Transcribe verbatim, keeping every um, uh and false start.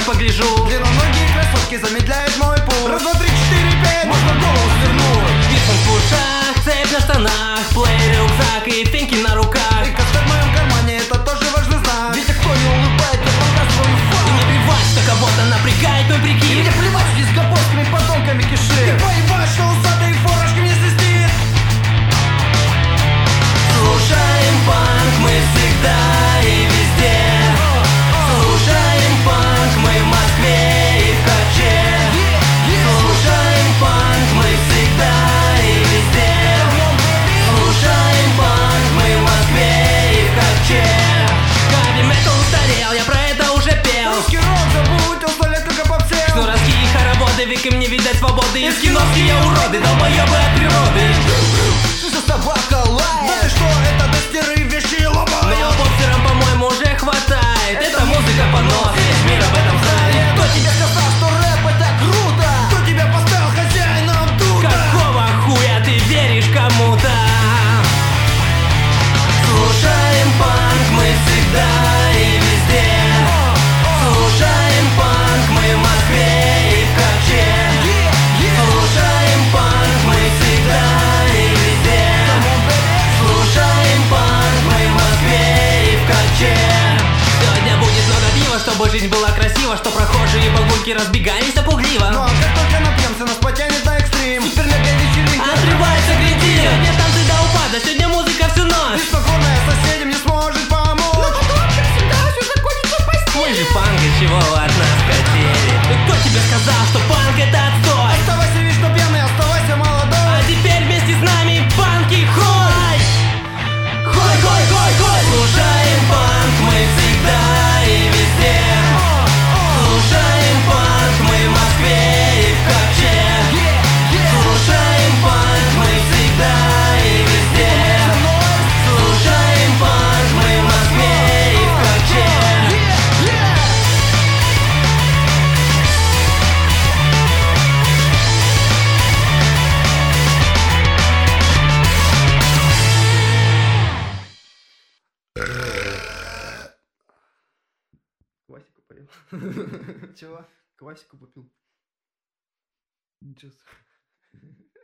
погляжу. Длинноногие красотки замедляют мой путь. Раз, два, три, четыре, пять, можно голову свернуть. Пирсинг в ушах, цепь на штанах, плей, рюкзак и финки на руках. И каскад в моем кармане, это тоже важный знак. Ведь кто не улыбается, продаст свою И фан. мне плевать, что кого-то напрягает мой И прикид. мне плевать, что здесь гопоскими подонками кишит. И поебать, что усатые форашки мне свистит. Слушаем панк, мы всегда и везде. Слушаем панк, мы в Москве и в Каче. Слушаем панк, мы всегда и везде. Слушаем панк, мы в Москве и в Каче. Хэви метал устарел, я про это уже пел. Русский рок забудь, он сто лет только попсел. Шнуровские хороводы, век им не видать свободы. И скиновские уроды, долбоёбы от природы. Что за собака лает? Да ты что, это достеры вещи ломают. Но боксерам, по-моему, уже хватает. Это музыка понос, весь мир об этом знает. Кто тебе сказал, что рэп это круто? Кто тебя поставил хозяином тут? Какого хуя ты веришь кому-то? Слушаем панк, мы всегда и везде. Слушаем панк, мы в Москве и в Каче. Слушаем панк, мы всегда и везде. Слушаем панк, мы в Москве и в Каче. Сегодня будет много пива, чтобы жизнь была красива, что прохожие бабульки разбегались опугливо. Ну а как только напьемся, нас потянет на экстрим. Супер мега вечеринка. Отрывается грязи. Сегодня танцы до упада, сегодня музыка всю ночь. Беспокойная соседям не сможет помочь. Но потом, как всегда, все закончится в постели. Мы же панк, и чего вы от нас хотели? И кто тебе сказал, что панк это отстой? Оставайся вечно пьяный, оставайся молодой. А теперь вместе с нами панки хой! Хой, хой, хой, хой! Слушаем панк, мы всегда и везде. Слушаем панк, мы в Москве и в Каче. Слушаем панк, мы всегда и везде. Слушаем панк, мы в Москве и в Каче. Квасику поел. Чего? Квасику попил. Ничего.